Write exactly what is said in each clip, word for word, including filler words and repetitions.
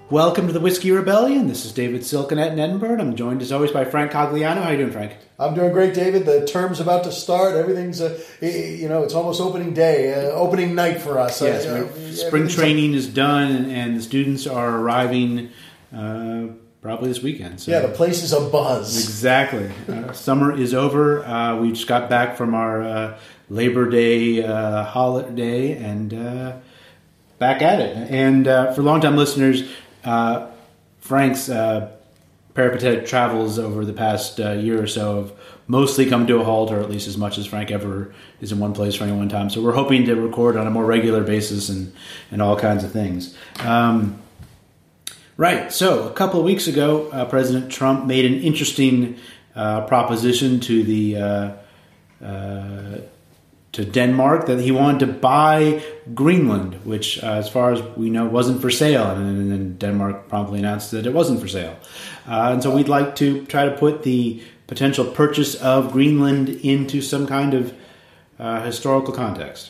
Welcome to the Whiskey Rebellion. This is David Silkenet in Edinburgh. I'm joined as always by Frank Cogliano. How are you doing, Frank? I'm doing great, David. The term's about to start. Everything's, uh, you know, it's almost opening day, uh, opening night for us. Yes, uh, spring training is done, and, and the students are arriving uh, probably this weekend. So. Yeah, the place is abuzz. Exactly. Uh, summer is over. Uh, we just got back from our uh, Labor Day uh, holiday and uh, back at it. And uh, for long-time listeners, Uh, Frank's uh, peripatetic travels over the past uh, year or so have mostly come to a halt, or at least as much as Frank ever is in one place for any one time. So we're hoping to record on a more regular basis and, and all kinds of things. Um, right, so a couple of weeks ago, uh, President Trump made an interesting uh, proposition to the uh, uh, to Denmark that he wanted to buy Greenland, which, uh, as far as we know, wasn't for sale. And then Denmark promptly announced that it wasn't for sale. Uh, and so we'd like to try to put the potential purchase of Greenland into some kind of uh, historical context.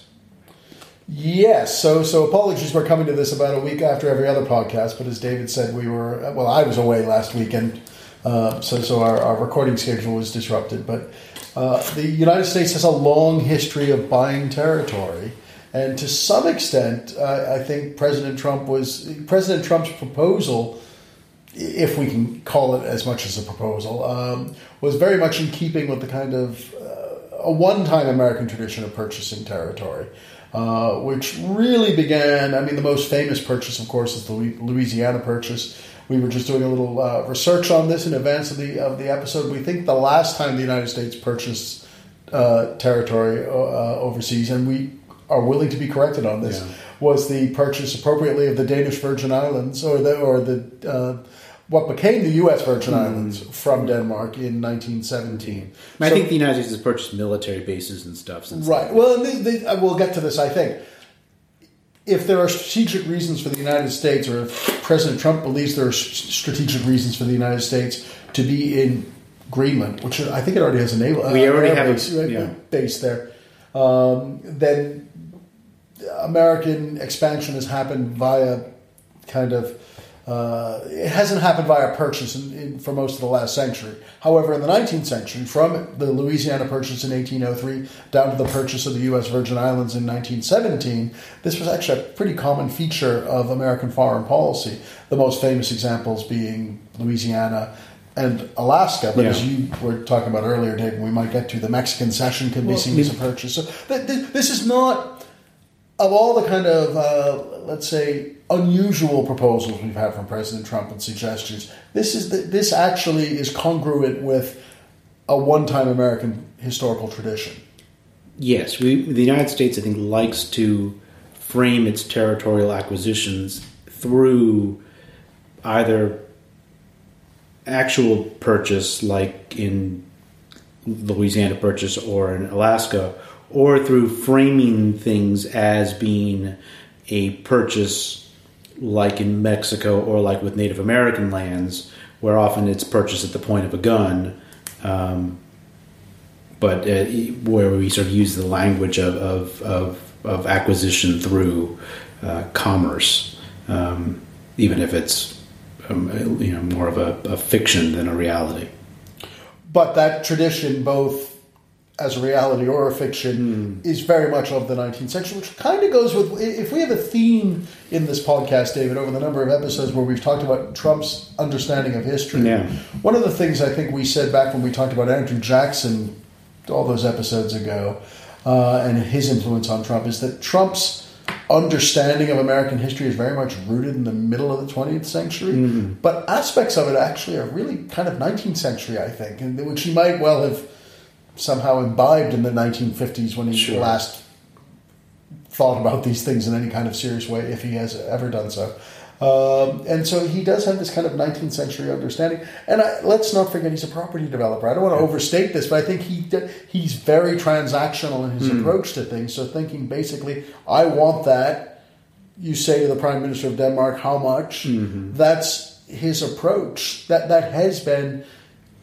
Yes, so so apologies for coming to this about a week after every other podcast, but as David said, we were, well, I was away last weekend, uh, so, so our, our recording schedule was disrupted, but Uh, the United States has a long history of buying territory, and to some extent, uh, I think President Trump was President Trump's proposal, if we can call it as much as a proposal, um, was very much in keeping with the kind of uh, a one-time American tradition of purchasing territory, uh, which really began. I mean, the most famous purchase, of course, is the Louisiana Purchase. We were just doing a little uh, research on this in advance of the of the episode. We think the last time the United States purchased uh, territory uh, overseas, and we are willing to be corrected on this, yeah. was the purchase appropriately of the Danish Virgin Islands, or the or the uh, what became the U S Virgin mm. Islands from Denmark in nineteen seventeen. I so, think the United States has purchased military bases and stuff since right. then. Well, they, they, we'll get to this, I think. If there are strategic reasons for the United States, or if President Trump believes there are strategic reasons for the United States to be in Greenland, which I think it already has a naval uh, we already have base, a right, yeah. base there, um, then American expansion has happened via kind of uh, it hasn't happened via purchase in, in, for most of the last century. However, in the nineteenth century, from the Louisiana Purchase in eighteen oh three down to the purchase of the U S Virgin Islands in nineteen seventeen, this was actually a pretty common feature of American foreign policy, the most famous examples being Louisiana and Alaska. But yeah. as you were talking about earlier, Dave, we might get to the Mexican cession can be well, seen as a purchase. So th- th- this is not, of all the kind of, uh, let's say, unusual proposals we've had from President Trump and suggestions, this is the, this actually is congruent with a one-time American historical tradition. Yes, we, the United States, I think, likes to frame its territorial acquisitions through either actual purchase, like in Louisiana Purchase or in Alaska, or through framing things as being a purchase like in Mexico or like with Native American lands, where often it's purchased at the point of a gun, um, but uh, where we sort of use the language of of, of, of acquisition through uh, commerce, um, even if it's um, you know more of a, a fiction than a reality. But that tradition, both as a reality or a fiction, mm. is very much of the nineteenth century, which kind of goes with, if we have a theme in this podcast, David, over the number of episodes where we've talked about Trump's understanding of history. Yeah. One of the things I think we said back when we talked about Andrew Jackson all those episodes ago, uh, and his influence on Trump, is that Trump's understanding of American history is very much rooted in the middle of the twentieth century, mm-hmm. but aspects of it actually are really kind of nineteenth century, I think, and which he might well have somehow imbibed in the nineteen fifties when he sure. last thought about these things in any kind of serious way, if he has ever done so. Um, and so he does have this kind of nineteenth century understanding. And I, let's not forget he's a property developer. I don't want to overstate this, but I think he he's very transactional in his mm. approach to things. So thinking basically, I want that. You say to the Prime Minister of Denmark, how much? Mm-hmm. That's his approach. That that has been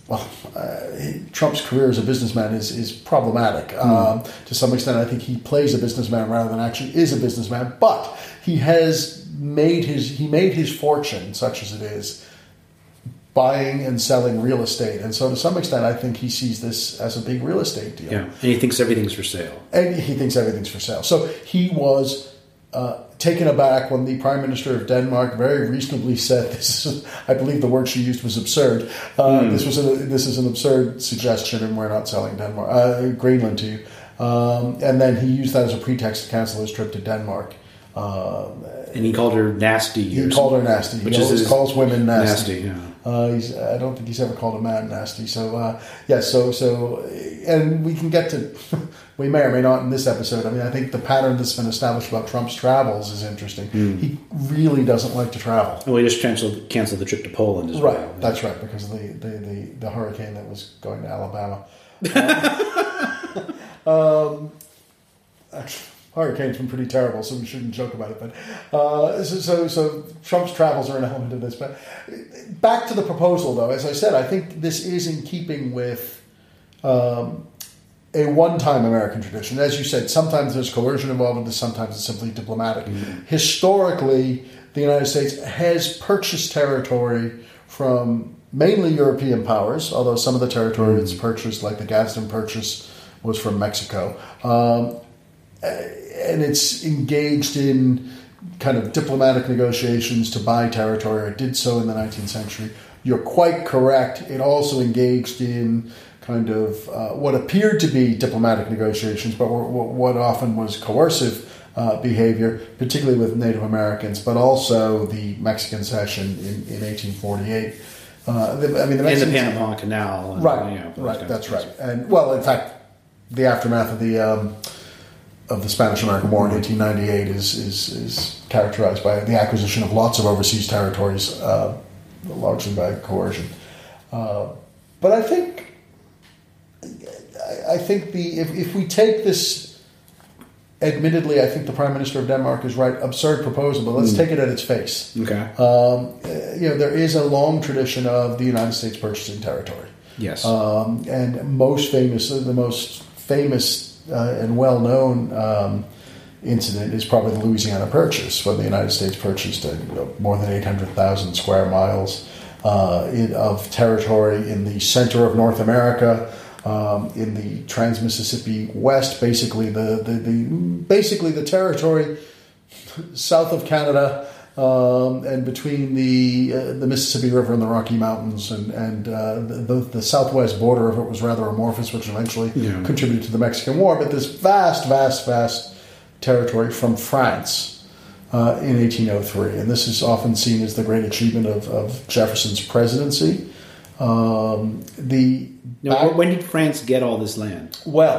well, uh, Trump's career as a businessman is, is problematic. Mm. Um, to some extent, I think he plays a businessman rather than actually is a businessman. But he has made his he made his fortune, such as it is, buying and selling real estate. And so to some extent, I think he sees this as a big real estate deal. Yeah, and he thinks everything's for sale. And he thinks everything's for sale. So he was uh, taken aback when the Prime Minister of Denmark very reasonably said, "This is," I believe the word she used was absurd. Uh, mm. This was a, this is an absurd suggestion, and we're not selling Denmark, uh, Greenland to you. Um, and then he used that as a pretext to cancel his trip to Denmark. Uh, and he called her nasty. He called her nasty. Which he is always calls women nasty. nasty yeah. Uh, he's, I don't think he's ever called a man nasty. So, uh, yeah, so, so, and we can get to, we may or may not in this episode. I mean, I think the pattern that's been established about Trump's travels is interesting. Mm. He really doesn't like to travel. Well, he just canceled, canceled the trip to Poland as right, well. Right, that's right, because of the, the, the, the hurricane that was going to Alabama. um, actually, hurricane's been pretty terrible, so we shouldn't joke about it. But uh, so, so, so Trump's travels are an element of this. But back to the proposal, though. As I said, I think this is in keeping with um, a one-time American tradition. As you said, sometimes there's coercion involved in this, sometimes it's simply diplomatic. Mm-hmm. Historically, the United States has purchased territory from mainly European powers, although some of the territory mm-hmm. it's purchased, like the Gadsden Purchase, was from Mexico. Um, and it's engaged in kind of diplomatic negotiations to buy territory. It did so in the nineteenth century. You're quite correct. It also engaged in kind of uh, what appeared to be diplomatic negotiations, but were, what often was coercive uh, behavior, particularly with Native Americans, but also the Mexican cession in, in eighteen forty-eight. Uh, the, I mean, the Mexicans, in the Panama Canal. And, right, you know, right, that's right. And, well, in fact, the aftermath of the... Um, of the Spanish-American War in eighteen ninety-eight is, is is characterized by the acquisition of lots of overseas territories, uh, largely by coercion. Uh, but I think, I think the if, if we take this, admittedly, I think the Prime Minister of Denmark is right, absurd proposal, but let's mm. take it at its face. Okay. Um, you know, there is a long tradition of the United States purchasing territory. Yes. Um, and most famous, the most famous Uh, and well-known um, incident is probably the Louisiana Purchase, when the United States purchased uh, you know, more than eight hundred thousand square miles uh, in, of territory in the center of North America, um, in the Trans-Mississippi West, basically the, the, the basically the territory south of Canada. Um, and between the uh, the Mississippi River and the Rocky Mountains, and and uh, the, the southwest border of it was rather amorphous, which eventually yeah. contributed to the Mexican War. But this vast, vast, vast territory from France uh, in eighteen oh three, and this is often seen as the great achievement of, of Jefferson's presidency. Um, the now, back, when did France get all this land? Well,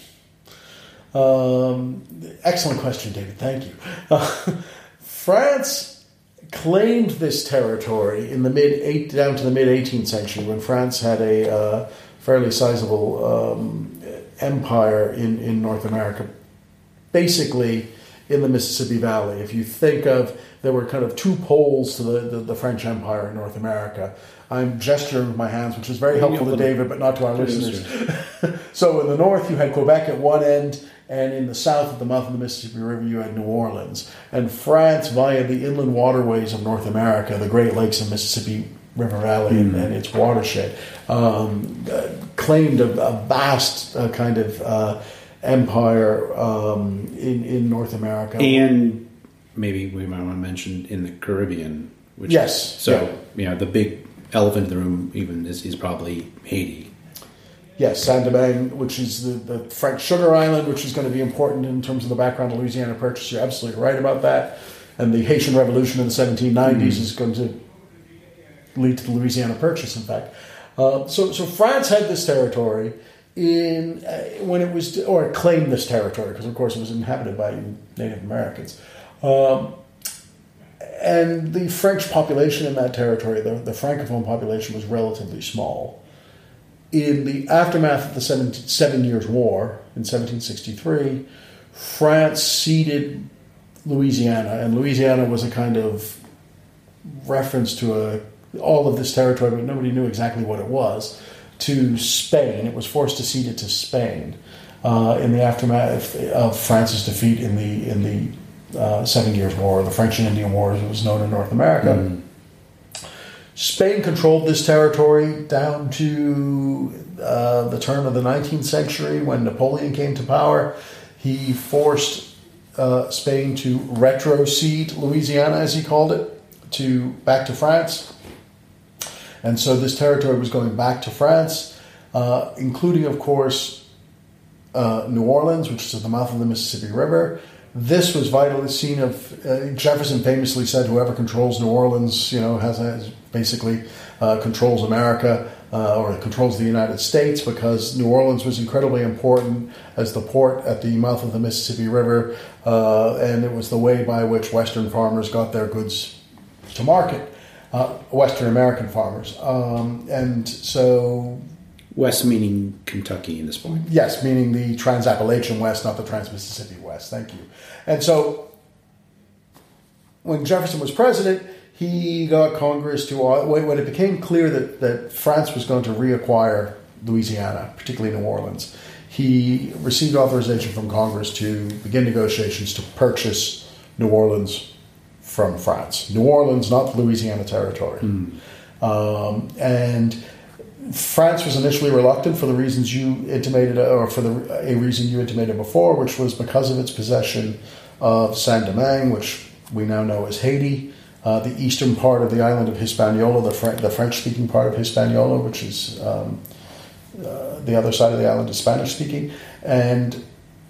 um, excellent question, David. Thank you. Uh, France claimed this territory in the mid eight down to the mid eighteenth century, when France had a uh, fairly sizable um, empire in, in North America, basically in the Mississippi Valley. If you think of, there were kind of two poles to the, the, the French Empire in North America. I'm gesturing with my hands, which is very helpful to David, but not to our listeners. So in the north, you had Quebec at one end, and in the south, at the mouth of the Mississippi River, you had New Orleans. And France, via the inland waterways of North America, the Great Lakes and Mississippi River Valley mm. and, and its watershed, um, uh, claimed a, a vast uh, kind of uh, empire um, in, in North America. And maybe we might want to mention in the Caribbean. Which yes. Is, so, yeah. you know, the big elephant in the room even is, is probably Haiti. Yes, Saint-Domingue, which is the, the French sugar island, which is going to be important in terms of the background of Louisiana Purchase. You're absolutely right about that. And the Haitian Revolution in the seventeen nineties mm. is going to lead to the Louisiana Purchase, in fact. Uh, so, so France had this territory in uh, when it was, or claimed this territory, because of course it was inhabited by Native Americans. Um, and the French population in that territory, the, the Francophone population, was relatively small. In the aftermath of the Seven, Seven Years' War in seventeen sixty-three, France ceded Louisiana, and Louisiana was a kind of reference to a all of this territory, but nobody knew exactly what it was, to Spain. It was forced to cede it to Spain uh, in the aftermath of France's defeat in the in the uh, Seven Years' War, the French and Indian War, as it was known in North America. Mm. Spain controlled this territory down to uh, the turn of the nineteenth century when Napoleon came to power. He forced uh, Spain to retrocede Louisiana, as he called it, to back to France. And so this territory was going back to France, uh, including, of course, uh, New Orleans, which is at the mouth of the Mississippi River. This was vitally seen of, uh, Jefferson famously said, whoever controls New Orleans, you know, has, has basically uh, controls America uh, or controls the United States, because New Orleans was incredibly important as the port at the mouth of the Mississippi River, uh, and it was the way by which Western farmers got their goods to market, uh, Western American farmers. Um, and so... West meaning Kentucky in this point. Yes, meaning the Trans-Appalachian West, not the Trans-Mississippi West. Thank you. And so when Jefferson was president, he got Congress to, when it became clear that, that France was going to reacquire Louisiana, particularly New Orleans, he received authorization from Congress to begin negotiations to purchase New Orleans from France. New Orleans, not Louisiana territory. Mm. Um, and France was initially reluctant for the reasons you intimated, or for the a reason you intimated before, which was because of its possession of Saint-Domingue, which we now know as Haiti, uh, the eastern part of the island of Hispaniola, the, Fr- the French-speaking part of Hispaniola, which is um, uh, the other side of the island is Spanish-speaking. And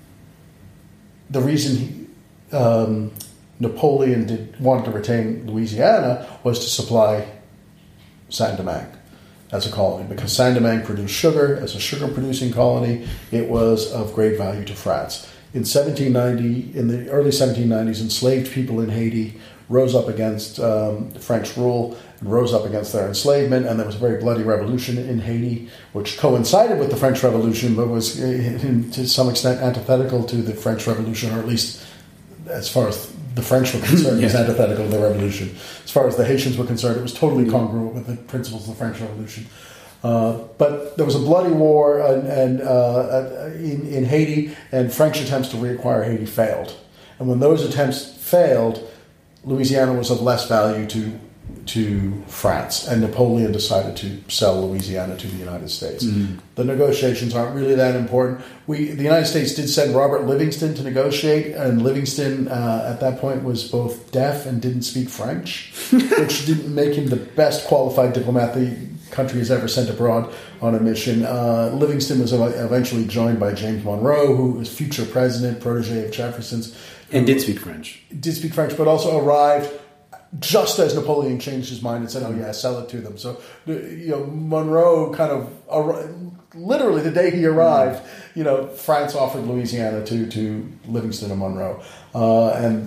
the reason he, um, Napoleon did wanted to retain Louisiana was to supply Saint-Domingue as a colony, because Saint-Domingue produced sugar. As a sugar-producing colony, it was of great value to France. In seventeen ninety, in the early seventeen nineties, enslaved people in Haiti rose up against um, French rule and rose up against their enslavement, and there was a very bloody revolution in Haiti, which coincided with the French Revolution, but was in, to some extent antithetical to the French Revolution, or at least as far as the French were concerned, yeah. It was antithetical to the revolution. As far as the Haitians were concerned, it was totally congruent with the principles of the French Revolution. Uh, but there was a bloody war and, and, uh, in, in Haiti, and French attempts to reacquire Haiti failed. And when those attempts failed, Louisiana was of less value to to France, and Napoleon decided to sell Louisiana to the United States. Mm. The negotiations aren't really that important. We, the United States did send Robert Livingston to negotiate, and Livingston uh, at that point was both deaf and didn't speak French, which didn't make him the best qualified diplomat the country has ever sent abroad on a mission. Uh, Livingston was eventually joined by James Monroe, who was future president, protege of Jefferson's. And did speak French. Did speak French, but also arrived just as Napoleon changed his mind and said, oh yeah, sell it to them. So, you know, Monroe kind of, literally the day he arrived, you know, France offered Louisiana to, to Livingston and Monroe. Uh, and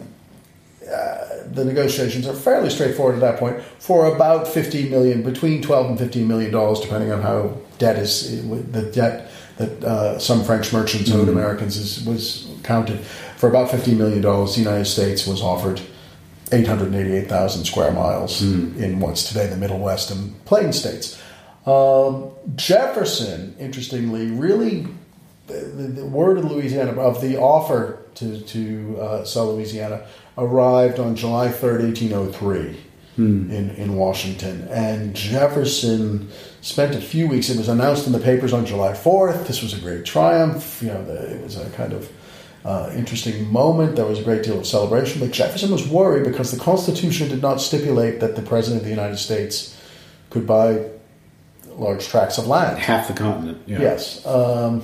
uh, the negotiations are fairly straightforward at that point for about fifteen million dollars, between twelve and fifteen million dollars, depending on how debt is, the debt that uh, some French merchants owed mm-hmm. Americans is, was counted. For about fifteen million dollars, the United States was offered eight hundred eighty-eight thousand square miles mm. in what's today the Middle West and Plain States. Um, Jefferson, interestingly, really, the, the word of Louisiana, of the offer to, to uh, sell Louisiana, arrived on July third, eighteen oh three mm. in, in Washington. And Jefferson spent a few weeks, it was announced in the papers on July fourth. This was a great triumph. You know, the, it was a kind of Uh, interesting moment. There was a great deal of celebration, but Jefferson was worried because the Constitution did not stipulate that the President of the United States could buy large tracts of land. Half the continent, yeah. Yes. Um,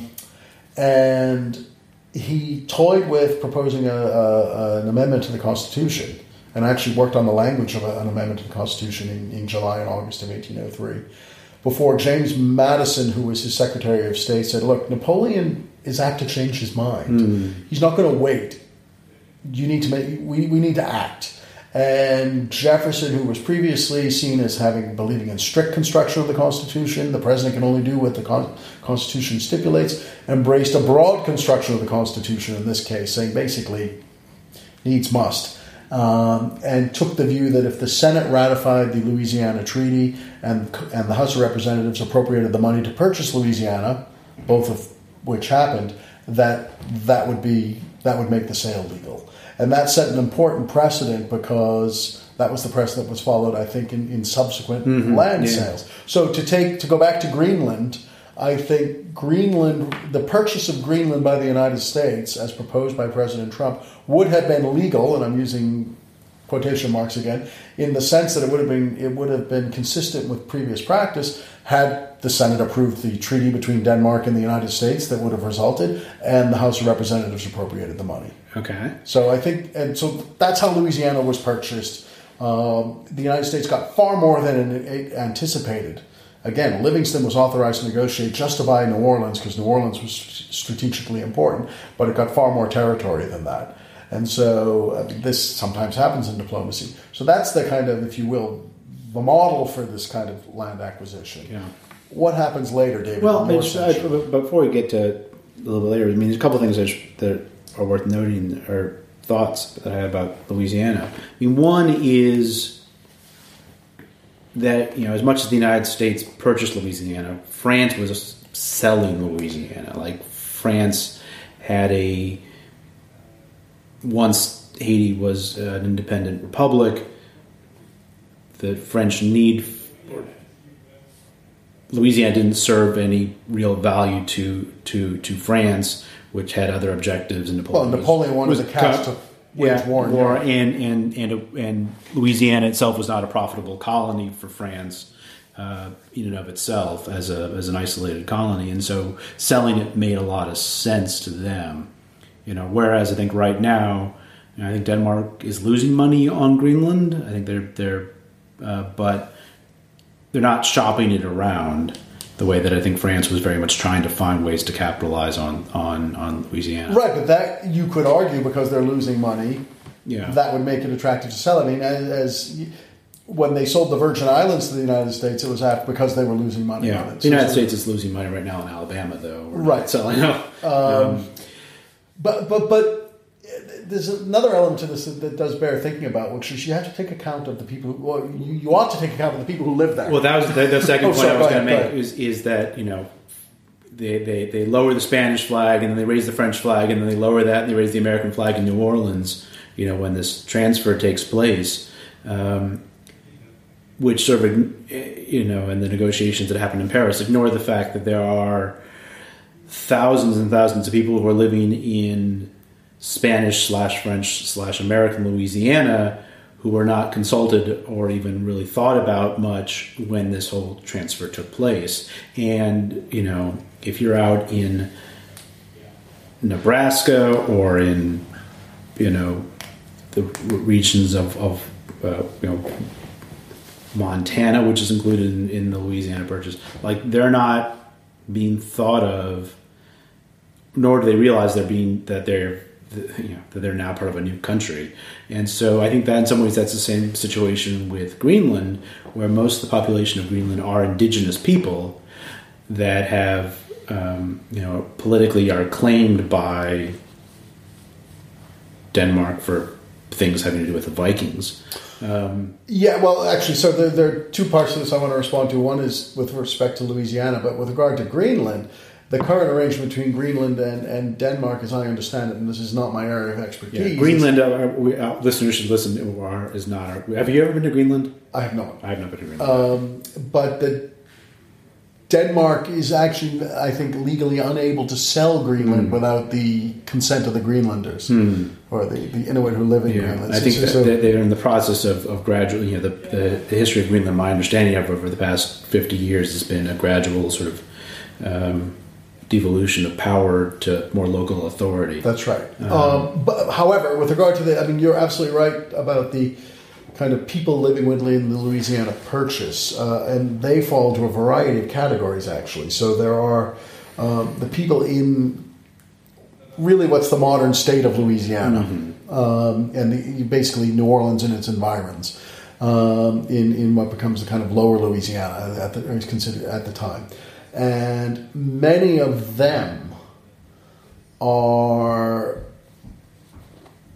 and he toyed with proposing a, a, an amendment to the Constitution, and actually worked on the language of a, an amendment to the Constitution in, in July and August of eighteen oh three, before James Madison, who was his Secretary of State, said, look, Napoleon is apt to change his mind. Mm. He's not going to wait. You need to make. We, we need to act. And Jefferson, who was previously seen as having believing in strict construction of the Constitution, the president can only do what the con- Constitution stipulates, embraced a broad construction of the Constitution in this case, saying basically needs must. um, and took the view that if the Senate ratified the Louisiana Treaty and and the House of Representatives appropriated the money to purchase Louisiana, both of which happened, that that would be that would make the sale legal. And that set an important precedent because that was the precedent that was followed, I think, in, in subsequent mm-hmm. land yeah. sales. So to take to go back to Greenland, I think Greenland, the purchase of Greenland by the United States, as proposed by President Trump, would have been legal, and I'm using quotation marks again, in the sense that it would have been it would have been consistent with previous practice had the Senate approved the treaty between Denmark and the United States that would have resulted, and the House of Representatives appropriated the money. Okay. So I think, and so that's how Louisiana was purchased. Um, the United States got far more than it anticipated. Again, Livingston was authorized to negotiate just to buy New Orleans because New Orleans was strategically important, but it got far more territory than that. And so I mean, this sometimes happens in diplomacy. So that's the kind of, if you will, the model for this kind of land acquisition. Yeah. What happens later, David? Well, Mitch, I, before we get to a little bit later, I mean, there's a couple of things that, sh- that are worth noting, or thoughts that I had about Louisiana. I mean, one is that, you know, as much as the United States purchased Louisiana, France was selling Louisiana. Like, France had a, once Haiti was an independent republic, the French need for Louisiana didn't serve any real value to to to France, which had other objectives. And Napoleon, well, Napoleon wanted the cash to wage yeah, war, war yeah. and and and and Louisiana itself was not a profitable colony for France uh, in and of itself as a as an isolated colony, and so selling it made a lot of sense to them. You know, whereas I think right now, you know, I think Denmark is losing money on Greenland. I think they're they're, uh, but they're not shopping it around the way that I think France was very much trying to find ways to capitalize on on, on Louisiana. Right, but that you could argue because they're losing money, yeah, that would make it attractive to sell. I mean, as, as when they sold the Virgin Islands to the United States, it was because they were losing money yeah. on it. The United so, States is losing money right now in Alabama, though. We're right, not selling no. Um, um, but but but. There's another element to this that, that does bear thinking about, which is you have to take account of the people. Who, well, you, you ought to take account of the people who live there. Well, that was the, the second oh, point sorry, I was going to make is, is that, you know, they, they they lower the Spanish flag and then they raise the French flag and then they lower that and they raise the American flag in New Orleans. You know, when this transfer takes place, um, which sort of, you know, and the negotiations that happened in Paris ignore the fact that there are thousands and thousands of people who are living in Spanish slash French slash American Louisiana who were not consulted or even really thought about much when this whole transfer took place. And, you know, if you're out in Nebraska or in, you know, the regions of, of uh, you know, Montana, which is included in, in the Louisiana Purchase, like, they're not being thought of, nor do they realize they're being, that they're, you know, that they're now part of a new country. And so I think that in some ways that's the same situation with Greenland, where most of the population of Greenland are indigenous people that have, um, you know, politically are claimed by Denmark for things having to do with the Vikings. Um, yeah, well, actually, so there, there are two parts to this I want to respond to. One is with respect to Louisiana, but with regard to Greenland, the current arrangement between Greenland and, and Denmark, as I understand it, and this is not my area of expertise. Yeah, Greenland, uh, we, uh, listeners should listen to our, is not our... Have you ever been to Greenland? I have not. I have not been to Greenland. Um, but the Denmark is actually, I think, legally unable to sell Greenland mm. without the consent of the Greenlanders, mm. or the, the Inuit who live in yeah, Greenland. I think so, that so, they're in the process of, of gradually, you know, the, the, the history of Greenland, my understanding of over the past fifty years has been a gradual sort of... Um, devolution of power to more local authority. That's right. Um, um, but however, with regard to the, I mean, you're absolutely right about the kind of people living within the Louisiana Purchase, uh, and they fall into a variety of categories, actually. So there are um, the people in really what's the modern state of Louisiana, mm-hmm. um, and the, basically New Orleans and its environs, um, in in what becomes the kind of lower Louisiana at the, or is considered at the time. And many of them are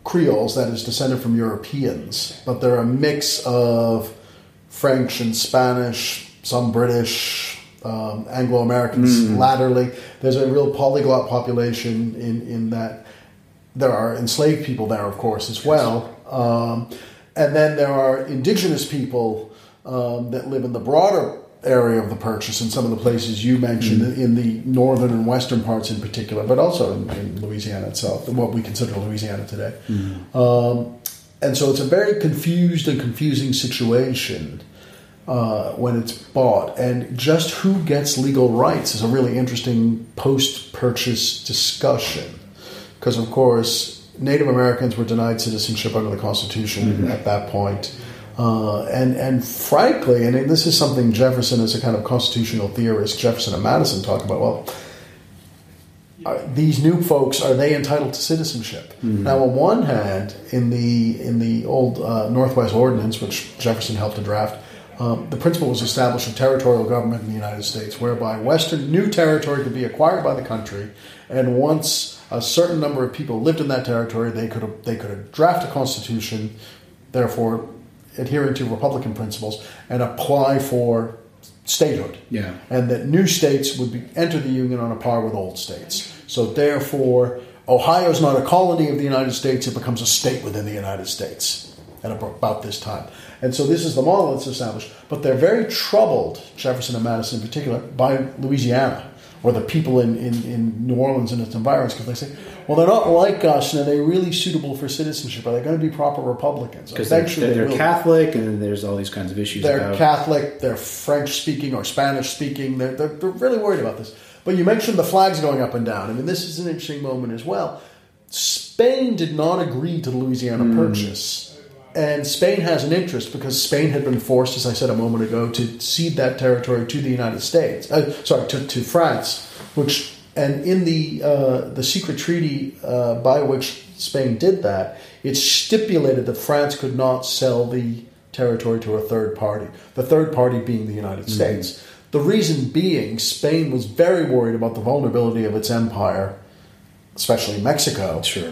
Creoles, that is descended from Europeans, but they're a mix of French and Spanish, some British, um, Anglo-Americans mm. latterly. There's a real polyglot population in, in that there are enslaved people there, of course, as well. Um, and then there are indigenous people um, that live in the broader area of the Purchase in some of the places you mentioned, mm. in the northern and western parts in particular, but also in, in Louisiana itself, what we consider Louisiana today. Mm. Um, and so it's a very confused and confusing situation uh, when it's bought. And just who gets legal rights is a really interesting post-purchase discussion. Because, of course, Native Americans were denied citizenship under the Constitution mm-hmm. at that point. Uh, and, and frankly, and this is something Jefferson, as a kind of constitutional theorist, Jefferson and Madison talk about, well, are these new folks, are they entitled to citizenship? Mm-hmm. Now, on one hand, in the in the old uh, Northwest Ordinance, which Jefferson helped to draft, um, the principle was established of territorial government in the United States, whereby Western new territory could be acquired by the country, and once a certain number of people lived in that territory, they could they could draft a constitution, therefore adhering to Republican principles, and apply for statehood. Yeah. And that new states would be enter the Union on a par with old states. So therefore, Ohio's not a colony of the United States, it becomes a state within the United States at about this time. And so this is the model that's established. But they're very troubled, Jefferson and Madison in particular, by Louisiana, or the people in, in, in New Orleans and its environs, because they say, well, they're not like us, and are they really suitable for citizenship? Are they going to be proper Republicans? Because they're, they're, they're they Catholic, and there's all these kinds of issues. They're about... Catholic, they're French-speaking or Spanish-speaking. They're, they're, they're really worried about this. But you mentioned the flags going up and down. I mean, this is an interesting moment as well. Spain did not agree to the Louisiana mm. Purchase. And Spain has an interest because Spain had been forced, as I said a moment ago, to cede that territory to the United States. Uh, sorry, to, to France, which... And in the uh, the secret treaty uh, by which Spain did that, it stipulated that France could not sell the territory to a third party, the third party being the United mm-hmm. States. The reason being, Spain was very worried about the vulnerability of its empire, especially Mexico, sure.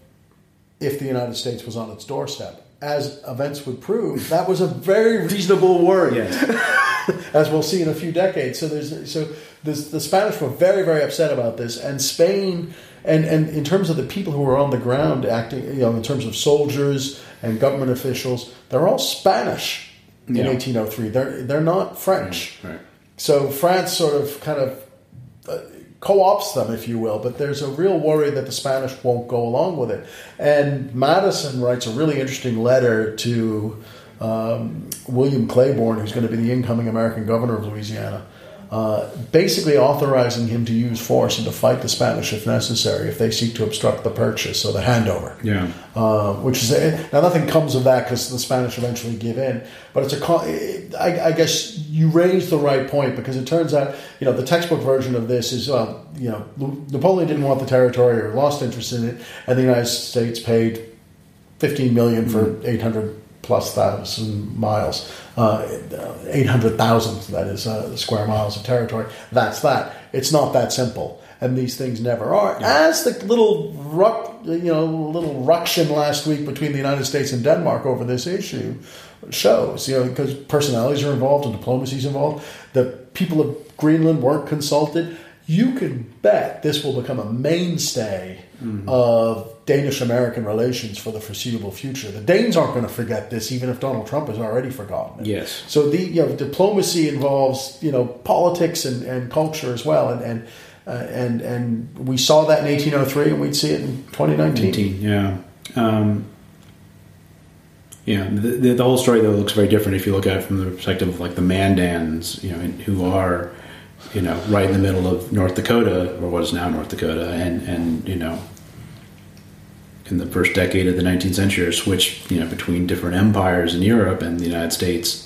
if the United States was on its doorstep. As events would prove, that was a very reasonable worry, yes. as we'll see in a few decades. So there's so. The, the Spanish were very, very upset about this, and Spain, and, and in terms of the people who were on the ground acting, you know, in terms of soldiers and government officials, they're all Spanish in yeah. eighteen oh three. They're they're not French. Right. Right. So France sort of kind of uh, co-ops them, if you will, but there's a real worry that the Spanish won't go along with it. And Madison writes a really interesting letter to um, William Claiborne, who's going to be the incoming American governor of Louisiana, Uh, basically authorizing him to use force and to fight the Spanish if necessary, if they seek to obstruct the purchase or the handover. Yeah. Uh, which is a, now nothing comes of that because the Spanish eventually give in. But it's a. I, I guess you raise the right point, because it turns out, you know, the textbook version of this is, uh, you know, Napoleon didn't want the territory or lost interest in it, and the United States paid fifteen million dollars for mm-hmm. eight hundred plus thousand miles, uh, eight hundred thousand, that is, uh, square miles of territory. That's that. It's not that simple. And these things never are. Yeah. As the little ruck, you know, little ruction last week between the United States and Denmark over this issue shows, you know, because personalities are involved and diplomacy is involved. The people of Greenland weren't consulted. You can bet this will become a mainstay mm-hmm. of Danish-American relations for the foreseeable future. The Danes aren't going to forget this, even if Donald Trump has already forgotten it. Yes. So the you know diplomacy involves you know politics and, and culture as well, and and uh, and and we saw that in eighteen oh three, and we'd see it in twenty nineteen. Yeah. Um, yeah. The, the, the whole story though looks very different if you look at it from the perspective of like the Mandans, you know, who are, you know, right in the middle of North Dakota, or what is now North Dakota, and, and you know, in the first decade of the nineteenth century, are switched, you know, between different empires in Europe and the United States.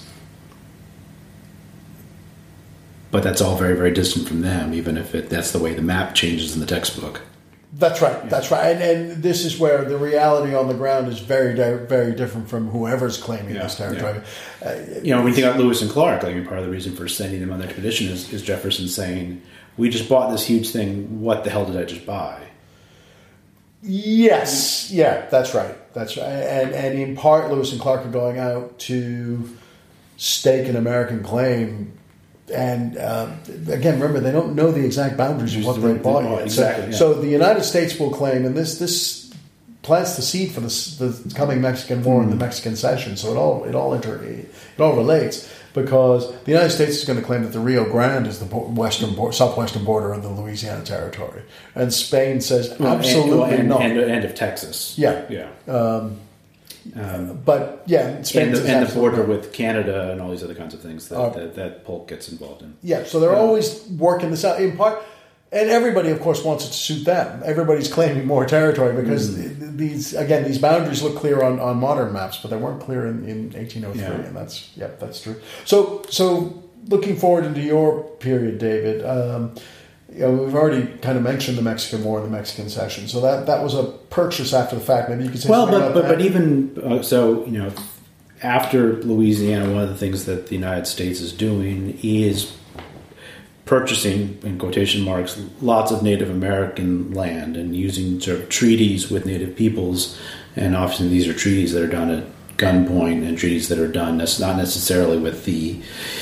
But that's all very, very distant from them, even if it, that's the way the map changes in the textbook. That's right. Yeah. That's right. And, and this is where the reality on the ground is very, very different from whoever's claiming yeah, this territory. Yeah. Uh, you know, when you think about Lewis and Clark, I mean, part of the reason for sending them on the expedition is, is Jefferson saying, "We just bought this huge thing. What the hell did I just buy?" Yes, yeah, that's right. That's right. And and in part, Lewis and Clark are going out to stake an American claim. And uh, again, remember, they don't know the exact boundaries of what they bought yet. Exactly. So, Yeah. so the United States will claim, and this this plants the seed for the, the coming Mexican War mm. and the Mexican Cession. So it all it all inter, it all relates, because the United States is going to claim that the Rio Grande is the western southwestern border of the Louisiana Territory, and Spain says well, absolutely and, not. And, and of Texas. Yeah, yeah. Um, um, but yeah, Spain and the, says and the border not. with Canada and all these other kinds of things that, uh, that, that Polk gets involved in. Yeah, so they're yeah. always working this out in part. And everybody, of course, wants it to suit them. Everybody's claiming more territory because mm. these, again, these boundaries look clear on, on modern maps, but they weren't clear in, in eighteen oh three, yeah. and that's yeah, that's true. So, so looking forward into your period, David. Um, you know, we've already kind of mentioned the Mexican War and the Mexican Cession, so that, that was a purchase after the fact. Maybe you could say well, something but about but, that. but even uh, so, you know, after Louisiana, one of the things that the United States is doing is purchasing, in quotation marks, lots of Native American land and using sort of treaties with Native peoples. And often these are treaties that are done at gunpoint and treaties that are done not necessarily with the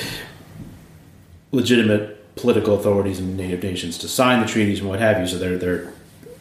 legitimate political authorities in Native nations to sign the treaties and what have you. So they're they're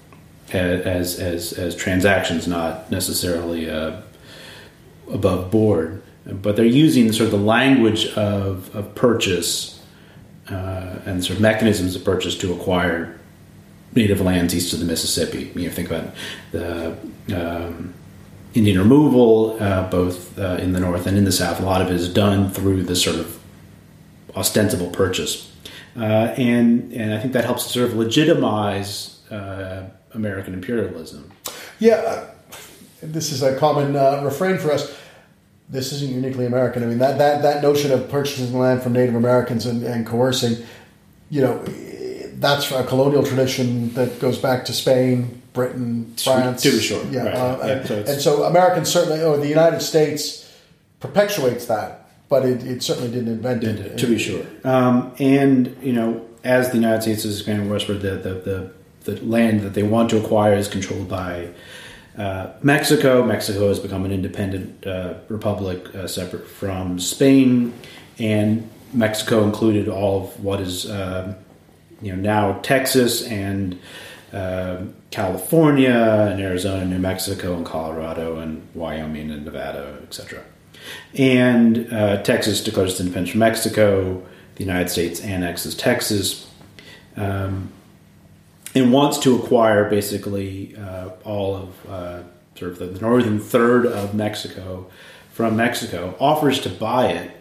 as as as transactions, not necessarily uh, above board, but they're using sort of the language of of purchase. Uh, and sort of mechanisms of purchase to acquire native lands east of the Mississippi. You know, think about the um, Indian removal, uh, both uh, in the North and in the South. A lot of it is done through this sort of ostensible purchase, uh, and and I think that helps to sort of legitimize uh, American imperialism. Yeah, uh, this is a common uh, refrain for us. This isn't uniquely American. I mean, that, that, that notion of purchasing land from Native Americans and, and coercing, you know, that's a colonial tradition that goes back to Spain, Britain, France. To be sure. Yeah, right. uh, yeah and, so and so Americans certainly, or the United States perpetuates that, but it, it certainly didn't invent it. To be sure. Um, and, you know, as the United States is expanding westward, the, the, the, the land that they want to acquire is controlled by Uh, Mexico. Mexico has become an independent uh, republic uh, separate from Spain, and Mexico included all of what is uh, you know now Texas and uh, California and Arizona, New Mexico and Colorado and Wyoming and Nevada, et cetera. And uh, Texas declares its independence from Mexico. The United States annexes Texas. Um, And wants to acquire basically uh, all of uh, sort of the, the northern third of Mexico from Mexico, offers to buy it,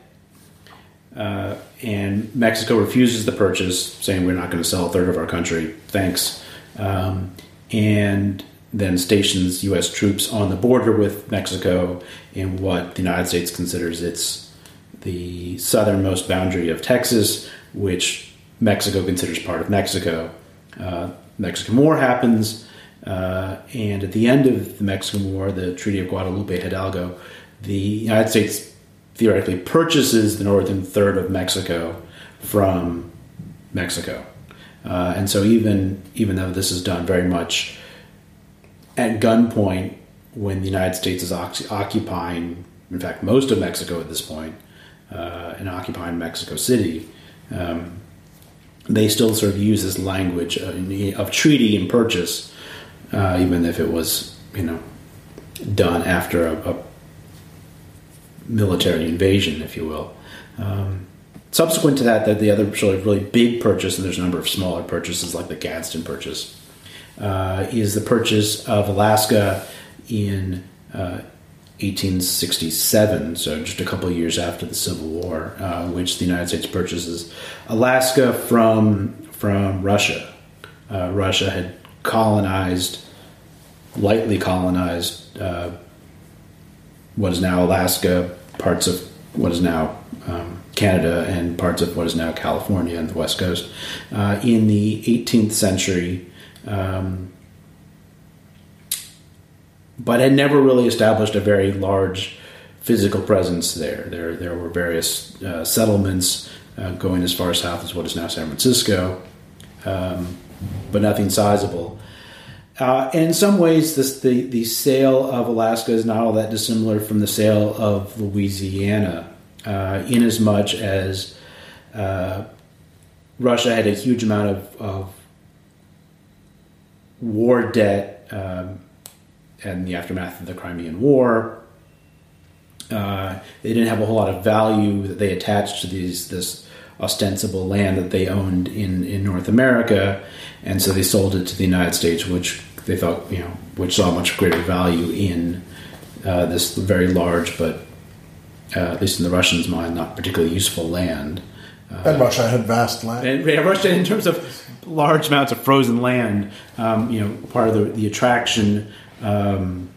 uh, and Mexico refuses the purchase, saying we're not going to sell a third of our country, thanks, um, and then stations U S troops on the border with Mexico in what the United States considers its the southernmost boundary of Texas, which Mexico considers part of Mexico. Uh, Mexican War happens, uh, and at the end of the Mexican War, the Treaty of Guadalupe Hidalgo, the United States theoretically purchases the northern third of Mexico from Mexico. Uh, and so even even though this is done very much at gunpoint, when the United States is oc- occupying, in fact, most of Mexico at this point, uh, and occupying Mexico City, um, they still sort of use this language of, of treaty and purchase, uh, even if it was, you know, done after a, a military invasion, if you will. Um, subsequent to that, that the other sort of really big purchase, and there's a number of smaller purchases like the Gadsden Purchase, uh, is the purchase of Alaska in uh, eighteen sixty-seven, so just a couple of years after the Civil War, uh, which the United States purchases Alaska from from Russia. Uh, Russia had colonized, lightly colonized, uh, what is now Alaska, parts of what is now um, Canada, and parts of what is now California and the West Coast. Uh, in the eighteenth century, um, but had never really established a very large physical presence there. There, there were various uh, settlements uh, going as far south as what is now San Francisco, um, but nothing sizable. Uh, and in some ways, this, the, the sale of Alaska is not all that dissimilar from the sale of Louisiana, uh, in as much as uh, Russia had a huge amount of, of war debt um, and the aftermath of the Crimean War. Uh, they didn't have a whole lot of value that they attached to these this ostensible land that they owned in, in North America, and so they sold it to the United States, which they thought, you know, which saw much greater value in uh, this very large, but uh, at least in the Russians' mind, not particularly useful land. Uh, and Russia had vast land. And yeah, Russia, in terms of large amounts of frozen land, um, you know, part of the, the attraction um,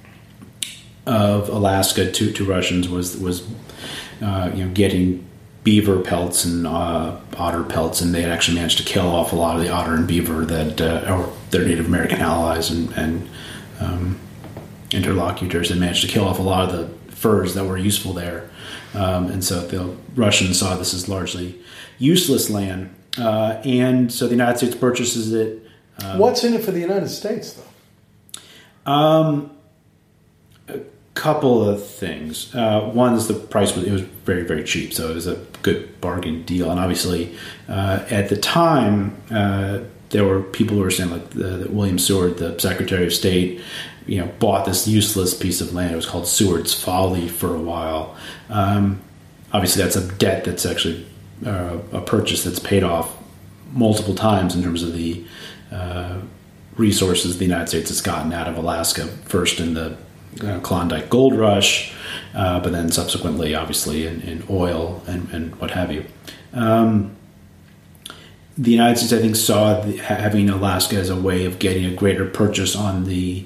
of Alaska to, to Russians was was uh, you know, getting beaver pelts and uh, otter pelts, and they had actually managed to kill off a lot of the otter and beaver that uh, or their Native American allies and, and um, interlocutors had managed to kill off a lot of the furs that were useful there. Um, and so the Russians saw this as largely useless land. Uh, and so the United States purchases it. Um, What's in it for the United States, though? Um, a couple of things. Uh, one is the price was it was very very cheap, so it was a good bargain deal. And obviously, uh, at the time, uh, there were people who were saying like the, the William Seward, the Secretary of State, you know, bought this useless piece of land. It was called Seward's Folly for a while. Um, obviously, that's a debt that's actually uh, a purchase that's paid off multiple times in terms of the uh, resources the United States has gotten out of Alaska. First in the uh, Klondike Gold Rush, uh, but then subsequently, obviously, in, in oil and, and what have you. Um, the United States, I think, saw the, having Alaska as a way of getting a greater purchase on the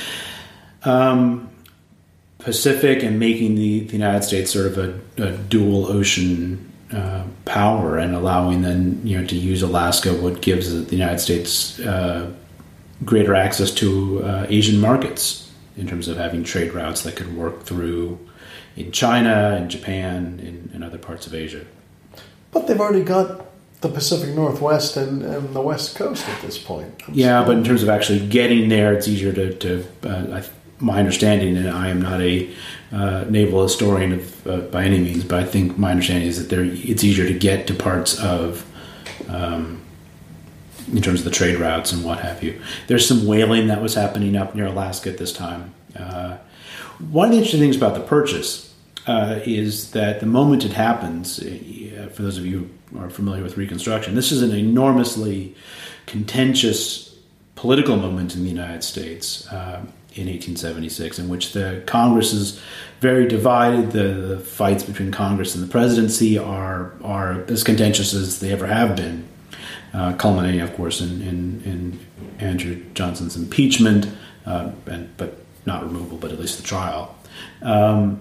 um, Pacific and making the, the United States sort of a, a dual ocean uh, power, and allowing then, you know, to use Alaska, what gives the United States uh, greater access to uh, Asian markets in terms of having trade routes that could work through in China and Japan and, and other parts of Asia. But they've already got the Pacific Northwest and, and the West Coast at this point. I'm yeah, sorry. but in terms of actually getting there, it's easier to, to uh, I, my understanding, and I am not a uh, naval historian of, uh, by any means, but I think my understanding is that there it's easier to get to parts of, um, in terms of the trade routes and what have you. There's some whaling that was happening up near Alaska at this time. Uh, one of the interesting things about the purchase uh, is that the moment it happens, uh, for those of you who are familiar with Reconstruction, this is an enormously contentious political moment in the United States uh, in eighteen seventy-six, in which the Congress is very divided. The, the fights between Congress and the presidency are are as contentious as they ever have been, uh, culminating, of course, in, in, in Andrew Johnson's impeachment, uh, and but not removal, but at least the trial. Um,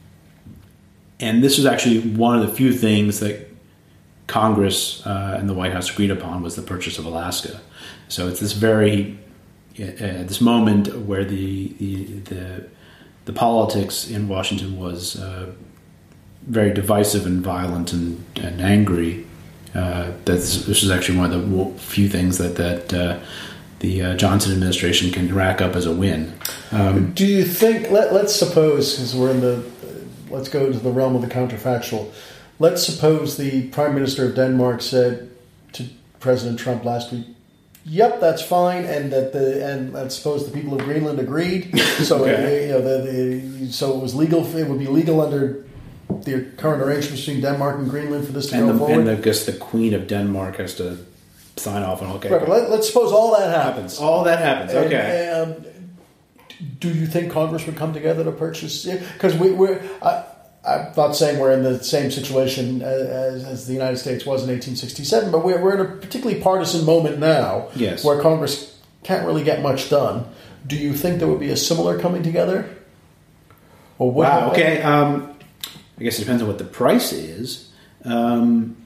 and this was actually one of the few things that Congress uh, and the White House agreed upon, was the purchase of Alaska. So it's this very uh, this moment where the the the, the politics in Washington was uh, very divisive and violent and, and angry. Uh, that's, this is actually one of the few things that that uh, the uh, Johnson administration can rack up as a win. Um, Do you think? Let, let's suppose, because we're in the, let's go to the realm of the counterfactual. Let's suppose the Prime Minister of Denmark said to President Trump last week, "Yep, that's fine," and that the and let's suppose the people of Greenland agreed. So okay. you know, the, the, so it was legal. It would be legal under the current arrangements between Denmark and Greenland for this to and go the, forward. And I guess the Queen of Denmark has to sign off on. Okay, right, but let, let's suppose all that happens. All that happens. Okay. And, um, do you think Congress would come together to purchase? Because we, we're. I, I'm not saying we're in the same situation as, as the United States was in eighteen sixty-seven, but we're, we're in a particularly partisan moment now, yes, where Congress can't really get much done. Do you think there would be a similar coming together? Or what? Wow. Okay. Um, I guess it depends on what the price is. Um,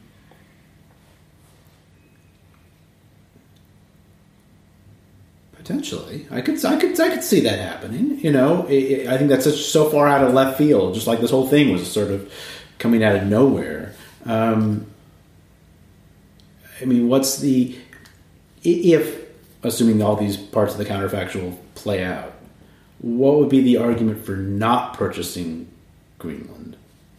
Potentially, I could, I could, I could see that happening. You know, it, it, I think that's such, so far out of left field. Just like this whole thing was sort of coming out of nowhere. Um, I mean, what's the if assuming all these parts of the counterfactual play out, what would be the argument for not purchasing Greenland?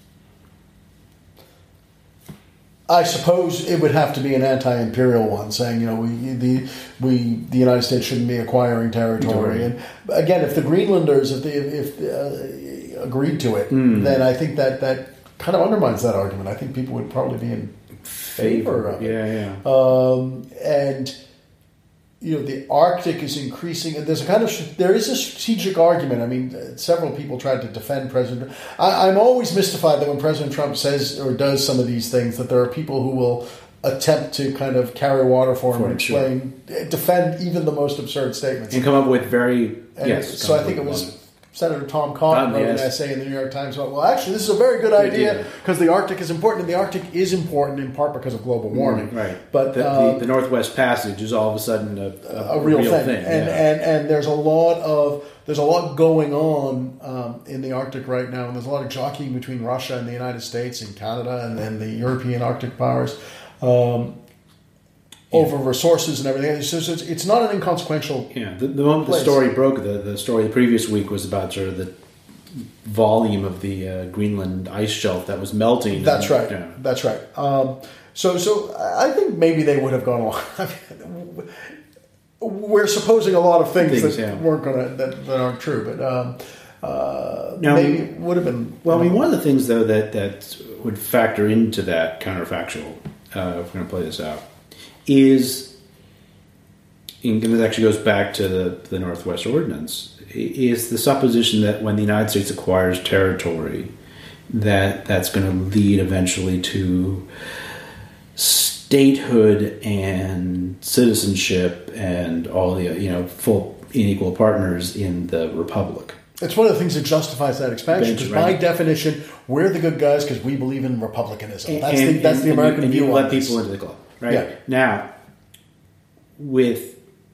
I suppose it would have to be an anti-imperial one, saying, you know, we the we the United States shouldn't be acquiring territory. And again, if the Greenlanders, if they if uh, agreed to it, mm. then I think that that kind of undermines that argument. I think people would probably be in favor of it. Yeah, yeah. Um, and you know, the Arctic is increasing, and there's a kind of there is a strategic argument. I mean, several people tried to defend President. I, I'm always mystified that when President Trump says or does some of these things, that there are people who will attempt to kind of carry water for him for and explain, sure. defend even the most absurd statements, and come up with very and yes. So I think it was. One. Senator Tom Cotton wrote yes. an essay in the New York Times about, well, actually, this is a very good idea because the Arctic is important, and the Arctic is important in part because of global warming. Mm, right. But the, uh, the, the Northwest Passage is all of a sudden a, a, a real, real thing, thing. And, yeah. and and there's a lot of there's a lot going on um, in the Arctic right now, and there's a lot of jockeying between Russia and the United States and Canada and then the European Arctic powers. Um, over yeah. resources and everything. So it's, it's not an inconsequential Yeah, the, the moment place. the story broke, the, the story the previous week was about sort of the volume of the uh, Greenland ice shelf that was melting. That's and, right. You know. That's right. Um, so, so I think maybe they would have gone along. I mean, we're supposing a lot of things, things that yeah. weren't going to that, that aren't true, but um, uh, now, maybe it would have been. Well, I mean, one of the things though that that would factor into that counterfactual, uh, if we're going to play this out, is, and this actually goes back to the the Northwest Ordinance, is the supposition that when the United States acquires territory, that that's going to lead eventually to statehood and citizenship and all the, you know, full and equal partners in the republic. It's one of the things that justifies that expansion, because right. by definition, we're the good guys because we believe in republicanism. That's and, the, that's and, the American and view you on let this. people into the club, right? Yeah. Now, with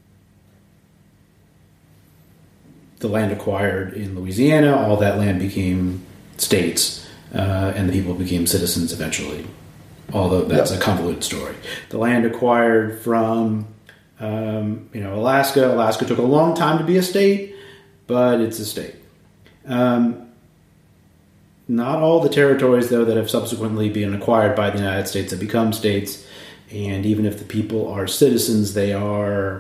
the land acquired in Louisiana, all that land became states, uh, and the people became citizens eventually, although that's yep. a convoluted story. The land acquired from um, you know, Alaska, Alaska took a long time to be a state, but it's a state. Um, not all the territories, though, that have subsequently been acquired by the United States have become states, and even if the people are citizens, they are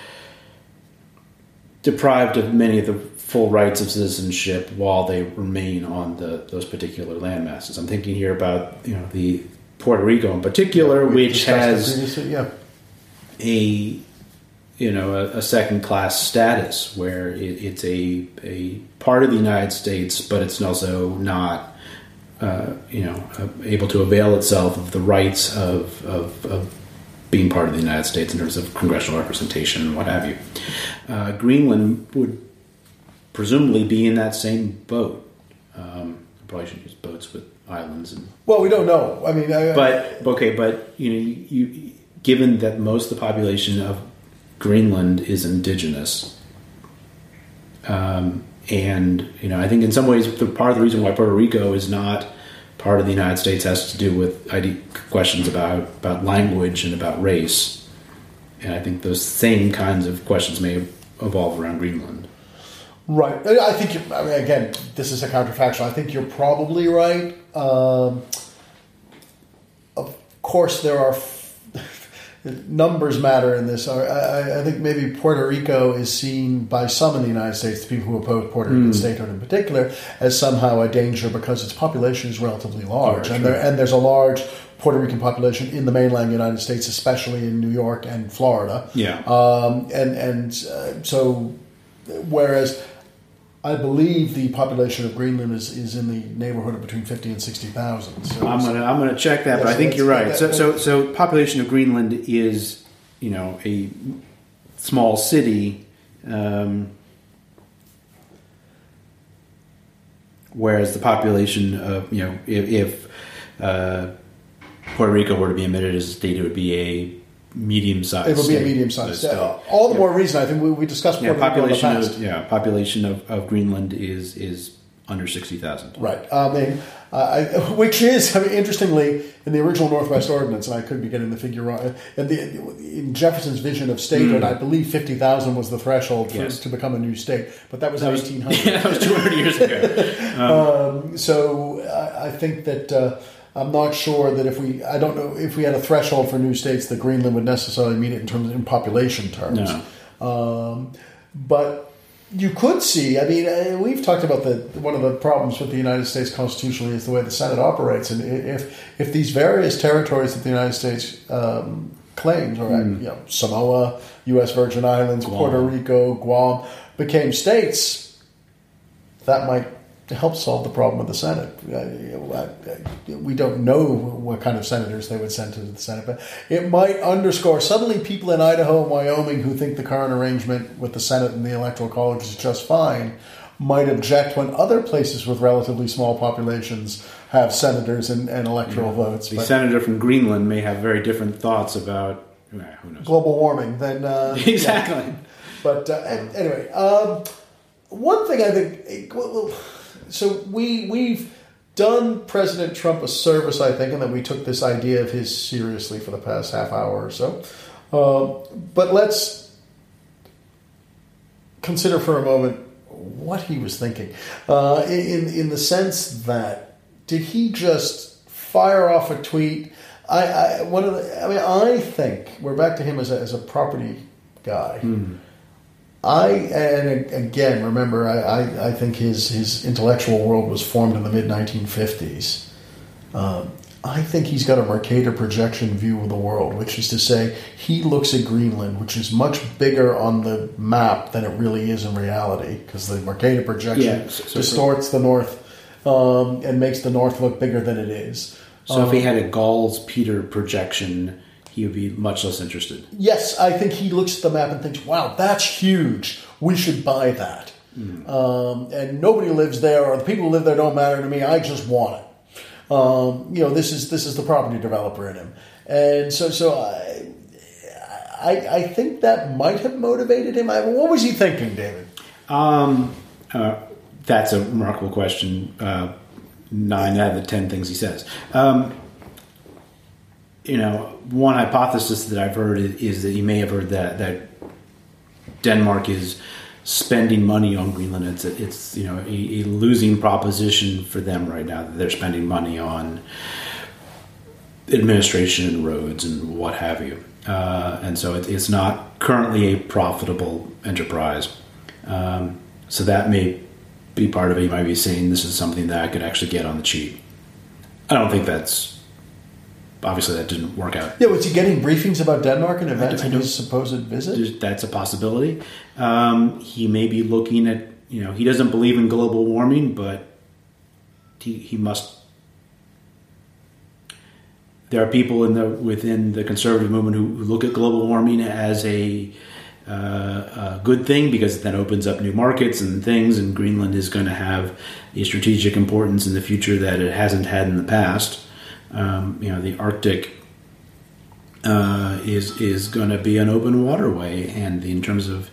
deprived of many of the full rights of citizenship while they remain on the those particular land masses. I'm thinking here about, you know, the Puerto Rico in particular, yeah, which has yeah. a you know a, a second class status where it, it's a a part of the United States, but it's also not uh, you know uh, able to avail itself of the rights of, of of being part of the United States in terms of congressional representation and what have you. Uh, Greenland would presumably be in that same boat. Um, I probably shouldn't use boats with islands. And well, we don't know. I mean, I, but okay, but you know, you, you given that most of the population of Greenland is indigenous, um, and you know, I think in some ways, the part of the reason why Puerto Rico is not part of the United States has to do with I D questions about, about language and about race. And I think those same kinds of questions may evolve around Greenland. Right. I think, you, I mean, again, this is a counterfactual. I think you're probably right. Um, of course, there are numbers matter in this. I, I, I think maybe Puerto Rico is seen by some in the United States, the people who oppose Puerto Rican mm. statehood in particular, as somehow a danger because its population is relatively large, oh, and there and there's a large Puerto Rican population in the mainland United States, especially in New York and Florida. Yeah. Um, and and uh, so, whereas I believe the population of Greenland is, is in the neighborhood of between fifty and sixty thousand. So I'm gonna I'm gonna check that, yeah, but I think you're right. That, so so so population of Greenland is, you know, a small city, um, whereas the population of, you know, if, if uh, Puerto Rico were to be admitted as a state, it would be a medium-sized. It would be a medium-sized. Yeah. All the yeah. more reason. I think we, we discussed Puerto yeah, population Rico in the past. Of, yeah, population of, of Greenland is is under sixty thousand. Right. I mean, uh, I, which is, I mean, interestingly, in the original Northwest Ordinance, and I could be getting the figure wrong, in, the, in Jefferson's vision of statehood, mm. I believe fifty thousand was the threshold for, yes. to become a new state, but that was that eighteen hundred. Was, yeah, that was two hundred years ago. Um, um, so I, I think that uh, I'm not sure that if we, I don't know if we had a threshold for new states, that Greenland would necessarily meet it in terms in population terms. No. Um, but you could see, I mean, we've talked about the one of the problems with the United States constitutionally is the way the Senate operates. And if if these various territories that the United States um, claims, or mm. you know, Samoa, U S Virgin Islands, Guam. Puerto Rico, Guam, became states, that might help solve the problem with the Senate. We don't know what kind of senators they would send to the Senate, but it might underscore suddenly people in Idaho and Wyoming who think the current arrangement with the Senate and the Electoral College is just fine might object when other places with relatively small populations have senators and, and electoral yeah. votes. The but senator from Greenland may have very different thoughts about who knows global warming than uh, exactly. Yeah. But uh, anyway, um, one thing I think. Well, So we, we've done President Trump a service, I think, in that we took this idea of his seriously for the past half hour or so. Uh, but let's consider for a moment what he was thinking. Uh, in, in the sense that, did he just fire off a tweet? I, I, one of the, I mean, I think, we're back to him as a, as a property guy. Hmm. I, and again, remember, I, I, I think his, his intellectual world was formed in the mid nineteen fifties. Um, I think he's got a Mercator projection view of the world, which is to say, he looks at Greenland, which is much bigger on the map than it really is in reality, because the Mercator projection yeah, so, so distorts for, the north um, and makes the north look bigger than it is. So um, if he had a Gauls-Peter projection, he would be much less interested. Yes, I think he looks at the map and thinks, wow, that's huge. We should buy that. Mm. Um, and nobody lives there, or the people who live there don't matter to me. I just want it. Um, you know, this is this is the property developer in him. And so so I, I, I think that might have motivated him. I, what was he thinking, David? Um, uh, that's a remarkable question. Uh, nine out of the ten things he says. Um You know, one hypothesis that I've heard is that you may have heard that that Denmark is spending money on Greenland. It's a, it's you know a, a losing proposition for them right now that they're spending money on administration and roads and what have you, uh, and so it, it's not currently a profitable enterprise. Um, so that may be part of it. You might be saying this is something that I could actually get on the cheap. I don't think that's. Obviously, that didn't work out. Yeah, was he getting briefings about Denmark and events in his supposed visit? That's a possibility. Um, he may be looking at, you know, he doesn't believe in global warming, but he, he must. There are people in the within the conservative movement who, who look at global warming as a, uh, a good thing because it then opens up new markets and things, and Greenland is going to have a strategic importance in the future that it hasn't had in the past. Um, you know, the Arctic uh, is is going to be an open waterway, and in terms of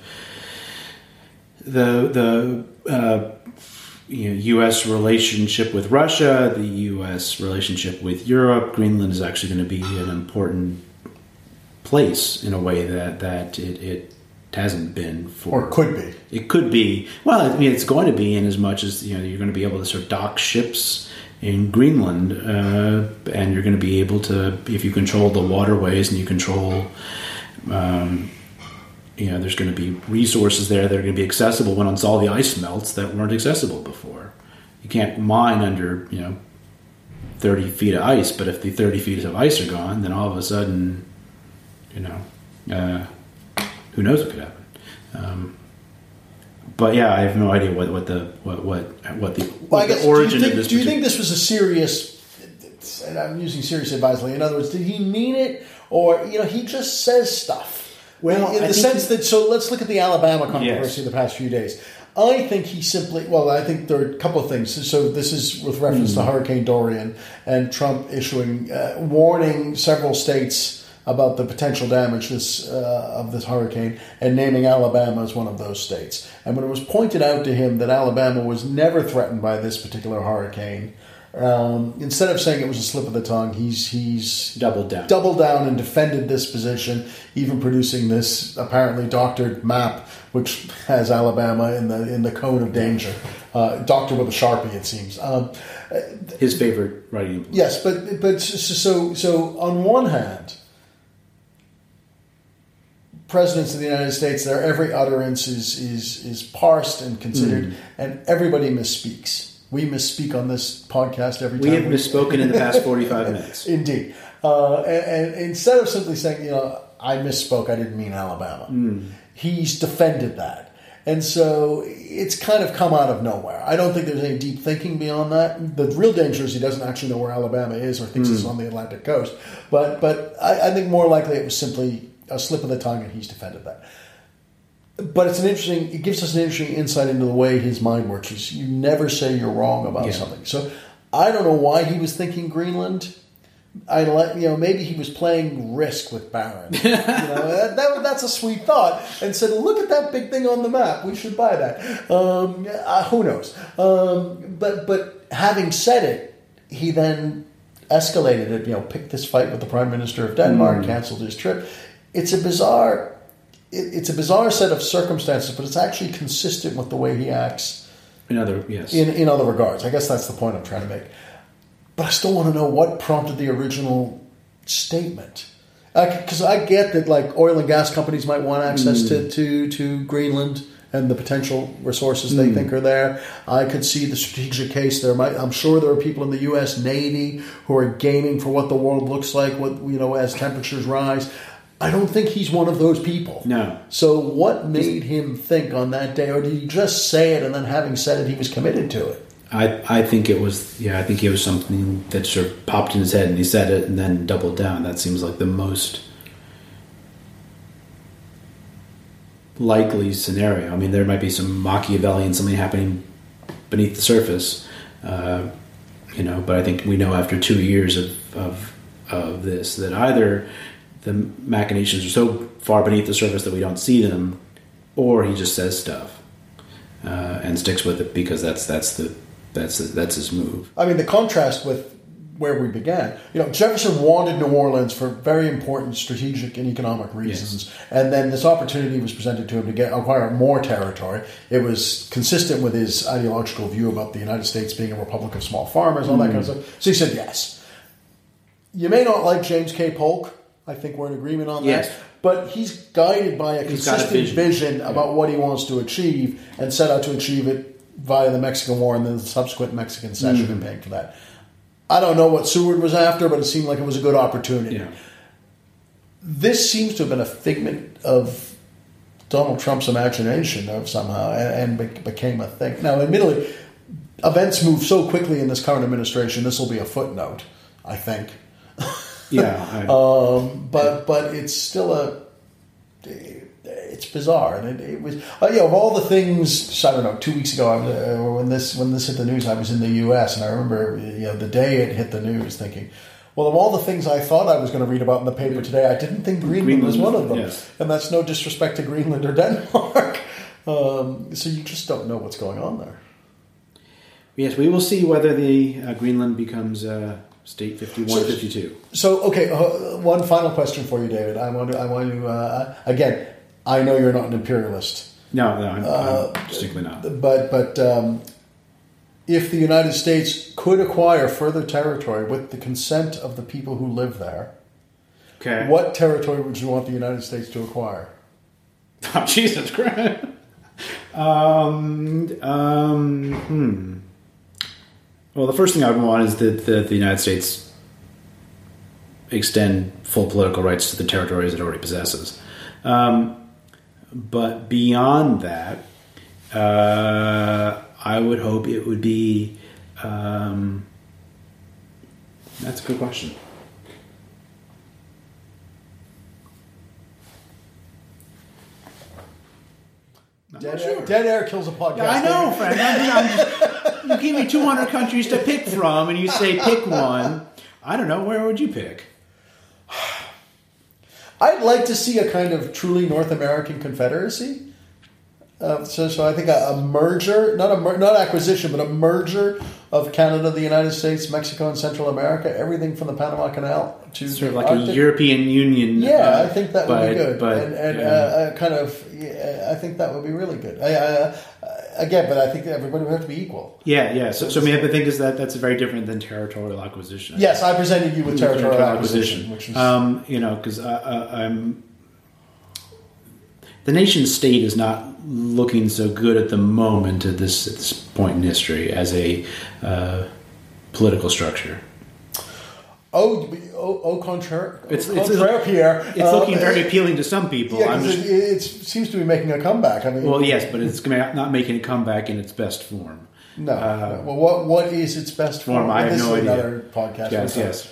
the the uh, you know, U S relationship with Russia, the U S relationship with Europe, Greenland is actually going to be an important place in a way that that it, it hasn't been for, or could be. It could be. Well, I mean, it's going to be in as much as you know you're going to be able to sort of dock ships in Greenland, uh, and you're going to be able to, if you control the waterways and you control, um, you know, there's going to be resources there that are going to be accessible when once all the ice melts that weren't accessible before. You can't mine under, you know, thirty feet of ice, but if the thirty feet of ice are gone, then all of a sudden, you know, uh, who knows what could happen. Um, But yeah, I have no idea what, what the what what what the, what well, guess, the origin do think, of this. Do you think this was a serious? And I'm using serious advisedly. In other words, did he mean it, or you know, he just says stuff? Well, in I the sense he, that. So let's look at the Alabama controversy yes. of the past few days. I think he simply. Well, I think there are a couple of things. So this is with reference mm. to Hurricane Dorian and Trump issuing uh, warning several states about the potential damage this uh, of this hurricane and naming Alabama as one of those states. And when it was pointed out to him that Alabama was never threatened by this particular hurricane, um, instead of saying it was a slip of the tongue, he's he's doubled down, doubled down and defended this position, even producing this apparently doctored map which has Alabama in the in the cone of danger, uh, doctored with a Sharpie, it seems. Um, His favorite writing. Yes, but but so so on one hand, presidents of the United States, their every utterance is is is parsed and considered, mm. and everybody misspeaks. We misspeak on this podcast every time. We have we... misspoken in the past forty-five minutes. Indeed, uh, and, and instead of simply saying, you know, I misspoke, I didn't mean Alabama. Mm. He's defended that. And so it's kind of come out of nowhere. I don't think there's any deep thinking beyond that. The real danger is he doesn't actually know where Alabama is or thinks mm. it's on the Atlantic coast. But but I, I think more likely it was simply a slip of the tongue and he's defended that. But it's an interesting, it gives us an interesting insight into the way his mind works. Is you never say you're wrong about yeah. something. So I don't know why he was thinking Greenland. I like, you know, maybe he was playing Risk with Barron. You know, that, that that's a sweet thought. And said, look at that big thing on the map. We should buy that. Um, uh, who knows? Um, but but having said it, he then escalated it. You know, picked this fight with the Prime Minister of Denmark, mm. canceled his trip. It's a bizarre, it, it's a bizarre set of circumstances, but it's actually consistent with the way he acts. In other yes, in in other regards. I guess that's the point I'm trying to make. But I still want to know what prompted the original statement. Because uh, I get that like oil and gas companies might want access mm. to, to, to Greenland and the potential resources they mm. think are there. I could see the strategic case. There might, I'm sure there are people in the U S Navy who are gaming for what the world looks like, what you know, as temperatures rise. I don't think he's one of those people. No. So what made him think on that day? Or did he just say it and then having said it, he was committed to it? I I think it was yeah I think it was something that sort of popped in his head and he said it and then doubled down. That seems like the most likely scenario. I mean, there might be some Machiavellian something happening beneath the surface, uh, you know. But I think we know after two years of of of this that either the machinations are so far beneath the surface that we don't see them, or he just says stuff uh, and sticks with it because that's that's the That's that's his move. I mean, the contrast with where we began. You know, Jefferson wanted New Orleans for very important strategic and economic reasons, yes. and then this opportunity was presented to him to get acquire more territory. It was consistent with his ideological view about the United States being a republic of small farmers, all mm. that kind of stuff. So he said yes. You may not like James K. Polk. I think we're in agreement on yes. that. But he's guided by a he's consistent a vision, vision yeah. about what he wants to achieve and set out to achieve it via the Mexican War and then the subsequent Mexican cession mm. and paying for that. I don't know what Seward was after, but it seemed like it was a good opportunity. Yeah. This seems to have been a figment of Donald Trump's imagination of somehow and, and became a thing. Now, admittedly, events move so quickly in this current administration, this will be a footnote, I think. Yeah. I, um, but but it's still a... It's bizarre, and it, it was. Uh, you know, of all the things, I don't know. Two weeks ago, I was, uh, when this when this hit the news, I was in the U S, and I remember, you know, the day it hit the news, thinking, well, of all the things I thought I was going to read about in the paper today, I didn't think Greenland, Greenland was one of them, yes. and that's no disrespect to Greenland or Denmark. Um, so you just don't know what's going on there. Yes, we will see whether the uh, Greenland becomes. Uh State fifty-one, fifty-two. So, okay, uh, one final question for you, David. I want to, I want to uh, again, I know you're not an imperialist. No, no, I'm, uh, I'm distinctly not. But, but um, if the United States could acquire further territory with the consent of the people who live there, okay, what territory would you want the United States to acquire? Oh, Jesus Christ. um, um, hmm. Well, the first thing I would want is that the, the United States extend full political rights to the territories it already possesses. Um, but beyond that, uh, I would hope it would be... Um, that's a good question. Dead air, dead air kills a podcast. Yeah, I know, Frank. I'm, I'm just, you give me two hundred countries to pick from, and you say pick one. I don't know. Where would you pick? I'd like to see a kind of truly North American confederacy. Uh, so, so I think a, a merger, not a mer- not acquisition, but a merger of Canada, the United States, Mexico, and Central America, everythort from the Panama Canal to sort of the like Arctic. a European Union. Yeah, uh, I think that but, would be good, but, and, and yeah. uh, kind of, yeah, I think that would be really good. I, uh, again, but I think that everybody would have to be equal. Yeah, yeah. So, so I mean, the thing is that that's very different than territorial acquisition. Yes, I presented you with territorial, territorial acquisition, acquisition, which is um, you know, because I'm. The nation state is not looking so good at the moment at this, at this point in history as a uh, political structure. Oh, oh, oh contraire, It's, oh, it's, contraire, Pierre. It's uh, looking very appealing to some people. Yeah, I'm because just, it, it seems to be making a comeback. I mean, well, yes, but it's not making a comeback in its best form. No. Uh, well, what what is its best form? form I have this no is idea. Another podcast. Yes, yes.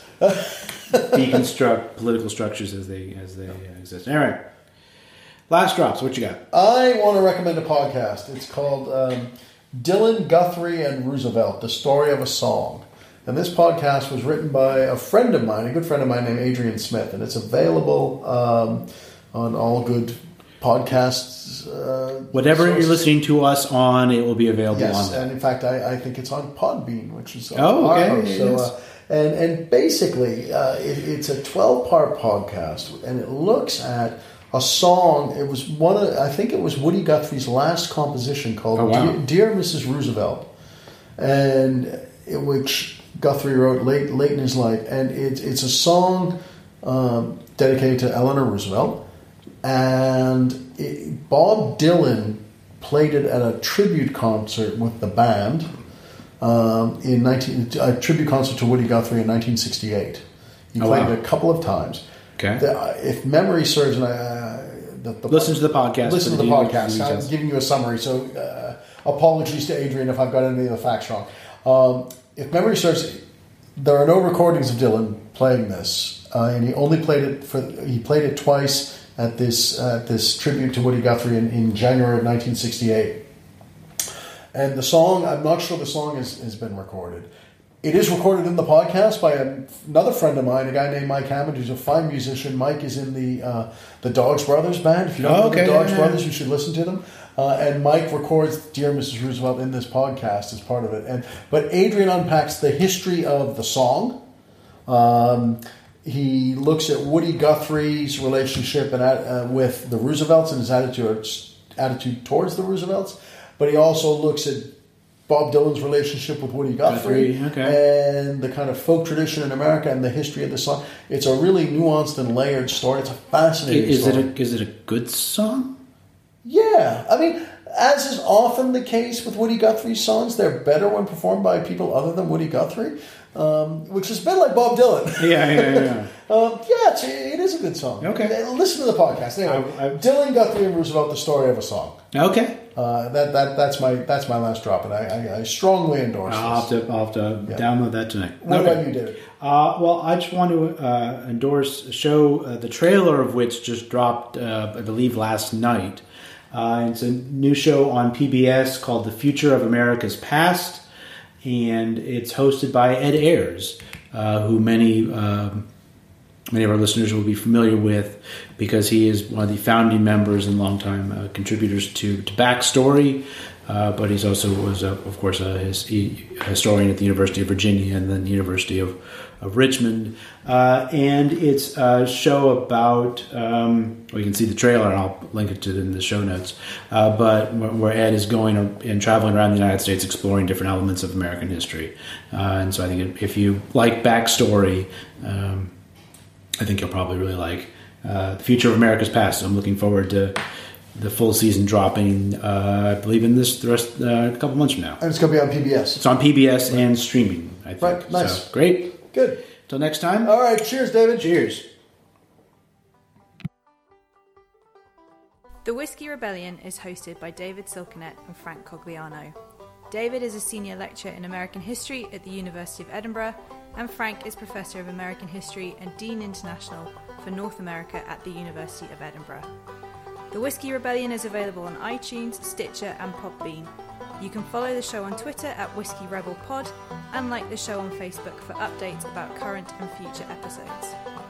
Deconstruct political structures as they as they uh, exist. All right. Last drops. What you got? I want to recommend a podcast. It's called um, Dylan, Guthrie, and Roosevelt: The Story of a Song. And this podcast was written by a friend of mine, a good friend of mine named Adrian Smith, and it's available um, on all good podcasts. Uh, Whatever sources. you're listening to us on, it will be available Yes, on that. and in fact, I, I think it's on Podbean, which is on Oh, our okay, host. So, yes. uh, and and basically, uh, it, it's a twelve-part podcast, and it looks at a song. It was one of, I think it was Woody Guthrie's last composition called Oh, wow. Dear, Dear Missus Roosevelt, and it, which Guthrie wrote late late in his life, and it, it's a song um, dedicated to Eleanor Roosevelt, and it, Bob Dylan played it at a tribute concert with the band um, in nineteen a tribute concert to Woody Guthrie in nineteen sixty-eight. He Oh, played wow. it a couple of times. Okay. The, if memory serves, and I, uh, the, the, Listen to the podcast. Listen to for the details. podcast. I'm giving you a summary, so uh, apologies to Adrian if I've got any of the facts wrong. Um, if memory serves, there are no recordings of Dylan playing this, uh, and he only played it for. He played it twice at this uh, this tribute to Woody Guthrie in, in January of nineteen sixty-eight. And the song, I'm not sure the song has, has been recorded. It is recorded in the podcast by a, another friend of mine, a guy named Mike Hammond, who's a fine musician. Mike is in the uh, the Dogs Brothers band. If you don't Oh, know okay, the Dogs yeah, Brothers, yeah. you should listen to them. Uh, and Mike records Dear Missus Roosevelt in this podcast as part of it. And but Adrian unpacks the history of the song. Um, he looks at Woody Guthrie's relationship and uh, with the Roosevelts and his attitude attitude towards the Roosevelts. But he also looks at Bob Dylan's relationship with Woody Guthrie, Guthrie, okay. and the kind of folk tradition in America and the history of the song. It's a really nuanced and layered story. It's a fascinating Is story. it a, is it a good song? Yeah, I mean, as is often the case with Woody Guthrie's songs, they're better when performed by people other than Woody Guthrie, um, which is a bit like Bob Dylan. Yeah, yeah, yeah. um, yeah, it's, it is a good song. Okay. Listen to the podcast. Anyway, I- I- Dylan, Guthrie, and Roosevelt: The Story of a Song. Okay. Uh, that that that's my that's my last drop, and I, I, I strongly endorse I'll have this. to, I'll have to Yeah. download that tonight. What Okay. about you, David? Uh, well, I just want to uh, endorse a show, uh, the trailer of which just dropped, uh, I believe, last night. Uh, it's a new show on P B S called The Future of America's Past, and it's hosted by Ed Ayers, uh, who many um, many of our listeners will be familiar with because he is one of the founding members and longtime uh, contributors to, to Backstory. Uh, but he's also was, a, of course, a, his, he, a historian at the University of Virginia and then the University of, of Richmond. Uh, and it's a show about, um, well, you can see the trailer, and I'll link it to it in the show notes, uh, but where, where Ed is going and traveling around the United States exploring different elements of American history. Uh, and so I think if you like Backstory, um, I think you'll probably really like uh, The Future of America's Past. So I'm looking forward to the full season dropping, uh, I believe, in this the rest uh, a couple months from now. And it's going to be on P B S. It's on P B S and streaming, I think. Right, nice. So, great. Good. Till next time. All right, cheers, David. Cheers. The Whiskey Rebellion is hosted by David Silkenet and Frank Cogliano. David is a senior lecturer in American history at the University of Edinburgh, and Frank is Professor of American History and Dean International for North America at the University of Edinburgh. The Whiskey Rebellion is available on iTunes, Stitcher and Podbean. You can follow the show on Twitter at Whiskey Rebel Pod and like the show on Facebook for updates about current and future episodes.